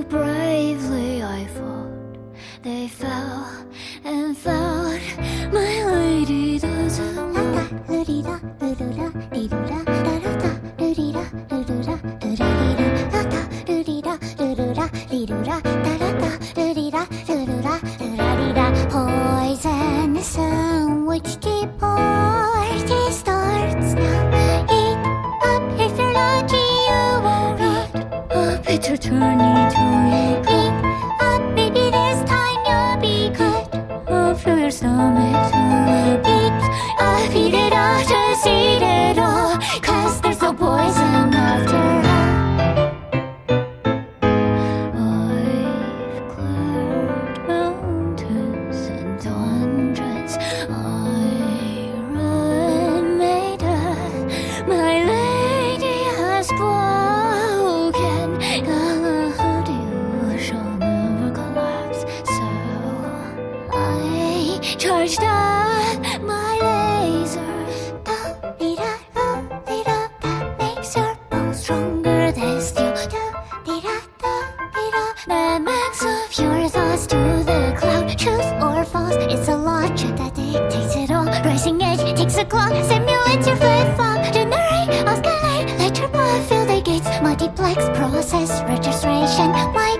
So bravely I fought. They fell and fought. My lady doesn't want. Poisonous sandwich tea party starts now. Eat up if you're lucky, you won't eat up. It's your turn to eat up. Maybe this time you'll be cut up from your stomach to eat up. Eat it up, just eat it all, 'cause there's no poison after all. I've cleared mountains and tundras. Iron Maiden, my lady has spoken. You shall never collapse. So I charged up my laser. That makes your bones stronger than steel. That max up your thoughts to the cloud. Choose or false, it's a logic that dictates it all. Rising edge takes a clock, simulates your flip-flop. Generate, escalate, let your blood fill the gates. Multiplex process registration. Why